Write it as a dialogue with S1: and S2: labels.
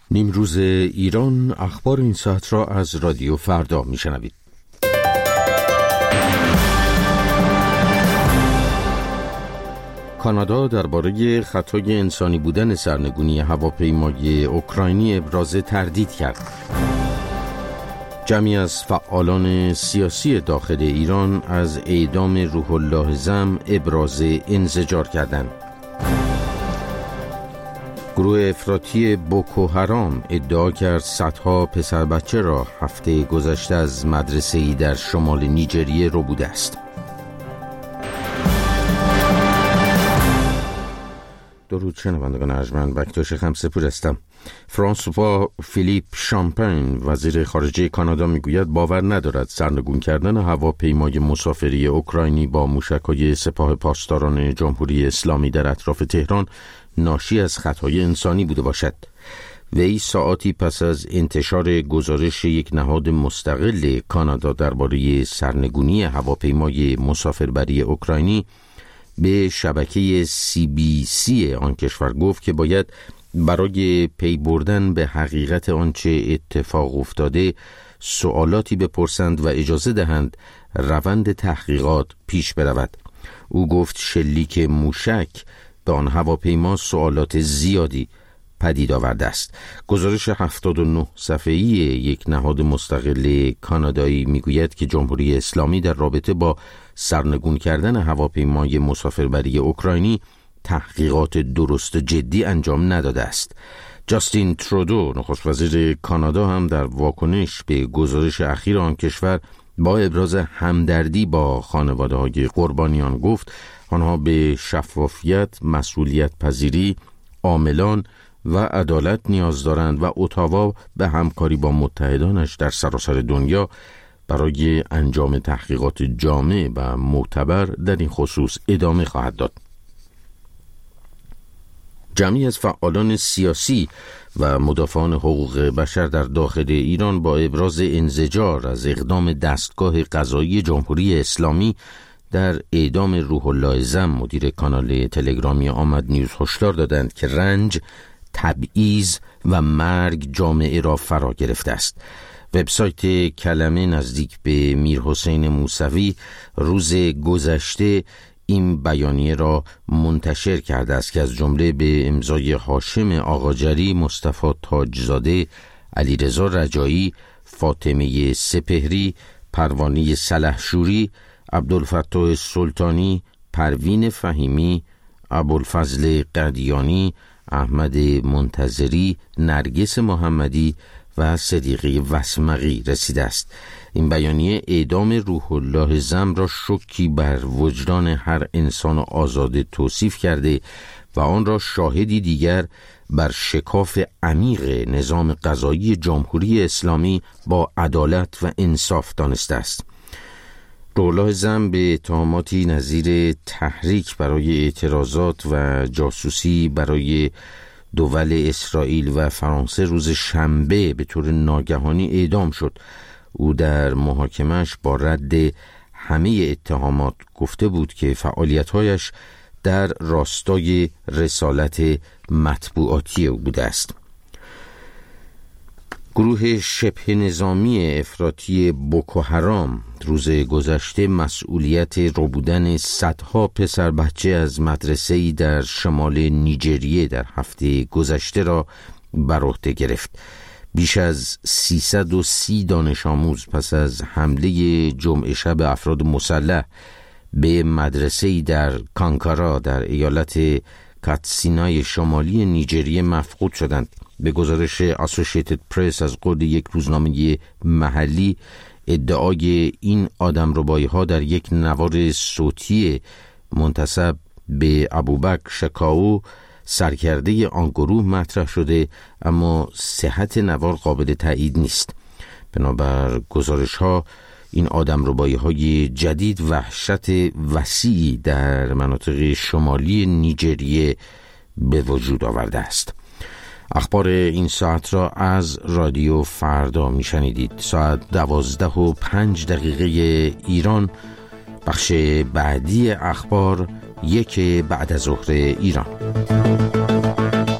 S1: نیمروز ایران، اخبار این ساعت را از رادیو فردا میشنوید. کانادا درباره خطای انسانی بودن سرنگونی هواپیمای اوکراینی ابراز تردید کرد. جمعی از فعالان سیاسی داخل ایران از اعدام روح الله زم ابراز انزجار کردند. گروه افراطی بوکو حرام ادعا کرد صدها پسر بچه را هفته گذشته از مدرسه‌ای در شمال نیجریه ربوده است. درود شنوندگان ارجمند، بکتاش خمسه‌پور هستم. فرانسوا فیلیپ شامپین وزیر خارجه کانادا میگوید باور ندارد سرنگون کردن هواپیمای مسافری اوکراینی با موشک‌های سپاه پاسداران جمهوری اسلامی در اطراف تهران ناشی از خطای انسانی بوده باشد. وی ساعاتی پس از انتشار گزارش یک نهاد مستقل کانادا درباره سرنگونی هواپیمای مسافربری اوکراینی به شبکه CBC آن کشور گفت که باید برای پی بردن به حقیقت آنچه اتفاق افتاده سوالاتی بپرسند و اجازه دهند روند تحقیقات پیش برود. او گفت شلیک موشک به آن هواپیما سوالات زیادی پدید آورده است. گزارش 79 صفحه‌ای یک نهاد مستقل کانادایی میگوید که جمهوری اسلامی در رابطه با سرنگون کردن هواپیمای مسافربری اوکراینی تحقیقات درست و جدی انجام نداده است. جاستین ترودو نخست وزیر کانادا هم در واکنش به گزارش اخیر آن کشور با ابراز همدردی با خانواده‌های قربانیان گفت آنها به شفافیت، مسئولیت پذیری، عاملان و عدالت نیاز دارند و اتاوا به همکاری با متحدانش در سراسر دنیا برای انجام تحقیقات جامع و معتبر در این خصوص ادامه خواهد داد. جمعی از فعالان سیاسی و مدافعان حقوق بشر در داخل ایران با ابراز انزجار از اقدام دستگاه قضایی جمهوری اسلامی در اعدام روح الله زم مدیر کانال تلگرامی آمد نیوز هشدار دادند که رنج، تبعیض و مرگ جامعه را فرا گرفته است. وبسایت کلمه نزدیک به میرحسین موسوی روز گذشته این بیانیه را منتشر کرده است که از جمله به امضای هاشم آقاجری، مصطفی تاجزاده، علیرضا رجایی، فاطمه سپهری، پروانه سلحشوری، عبدالفتاح سلطانی، پروین فهیمی، ابوالفضل قدیانی، احمد منتظری، نرگس محمدی و صدیقه وسمقی رسیده است. این بیانیه اعدام روح الله زم را شوکی بر وجدان هر انسان آزاده توصیف کرده و آن را شاهدی دیگر بر شکاف عمیق نظام قضایی جمهوری اسلامی با عدالت و انصاف دانسته است. روح الله زم به اتهاماتی نظیر تحریک برای اعتراضات و جاسوسی برای دول اسرائیل و فرانسه روز شنبه به طور ناگهانی اعدام شد. او در محاکمه‌اش با رد همه اتهامات گفته بود که فعالیت‌هایش در راستای رسالت مطبوعاتی او بوده است. گروه شبه نظامی افراطی بوکو حرام روز گذشته مسئولیت ربودن صدها پسر بچه از مدرسه‌ای در شمال نیجریه در هفته گذشته را بر عهده گرفت. بیش از 330 دانش آموز پس از حمله جمعه شب افراد مسلح به مدرسه‌ای در کانکارا در ایالت کاتسینای شمالی نیجریه مفقود شدند. به گزارش اسوسییتد پرس از قول یک روزنامه محلی، ادعای این آدمربایی‌ها در یک نوار صوتی منتسب به ابوبکر شکاو سرکرده آن گروه مطرح شده، اما صحت نوار قابل تایید نیست. بنابر گزارش‌ها این آدمربایی‌های جدید وحشت وسیعی در مناطق شمالی نیجریه به وجود آورده است. اخبار این ساعت را از رادیو فردا میشنیدید. ساعت 12:05 ایران. بخش بعدی اخبار 1 بعد از ظهر ایران.